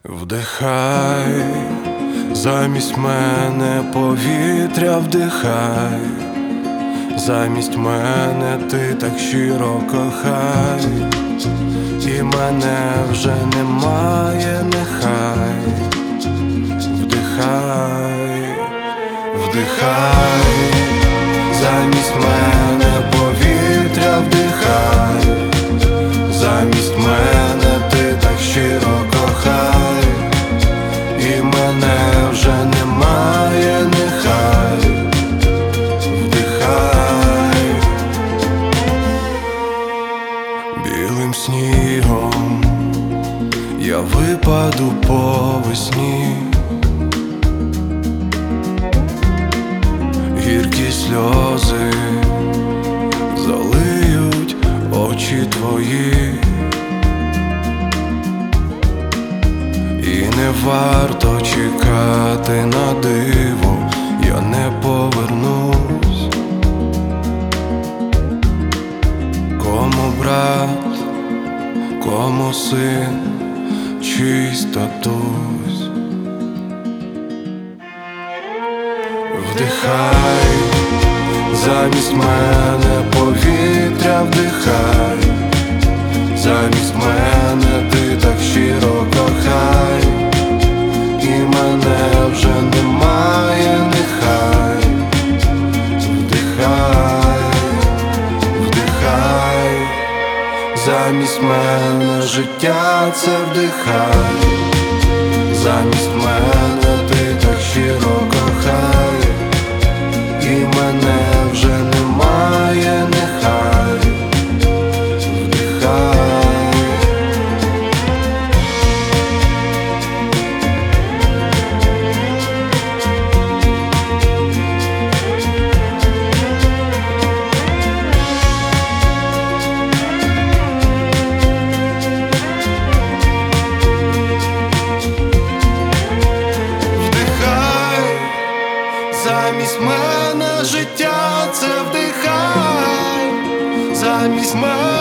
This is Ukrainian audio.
Вдихай, замість мене повітря вдихай, замість мене ти так щиро кохай, і мене вже немає, нехай. Вдихай, вдихай, замість мене повітря вдихай, замість мене ти так щиро кохай, і мене вже немає, нехай. Вдихай, білим снігом я випаду по весні, гіркі сльози залиють очі твої, і не варто чекати на диво, я не повернусь. Кому брат, кому син, чийсь татусь. Вдихай, замість мене повітря вдихай, замість мене ти так щиро кохай, і мене вже немає, нехай. Вдихай, вдихай, замість мене життя це вдихай, замість мене ти так щиро кохай, і мене вже немає, нехай. Вдихай. Замість мене життя це вдихай, замість мене